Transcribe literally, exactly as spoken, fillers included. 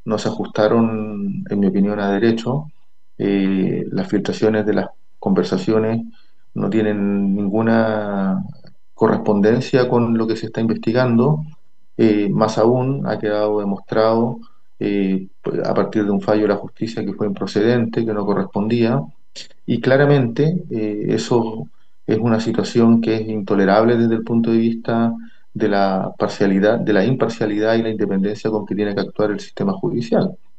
no se ajustaron, en mi opinión, a derecho. Eh, las filtraciones de las conversaciones no tienen ninguna correspondencia con lo que se está investigando. Eh, más aún, ha quedado demostrado eh, a partir de un fallo de la justicia que fue improcedente, que no correspondía. Y claramente eh, eso es una situación que es intolerable desde el punto de vista de la parcialidad, de la imparcialidad y la independencia con que tiene que actuar el sistema judicial.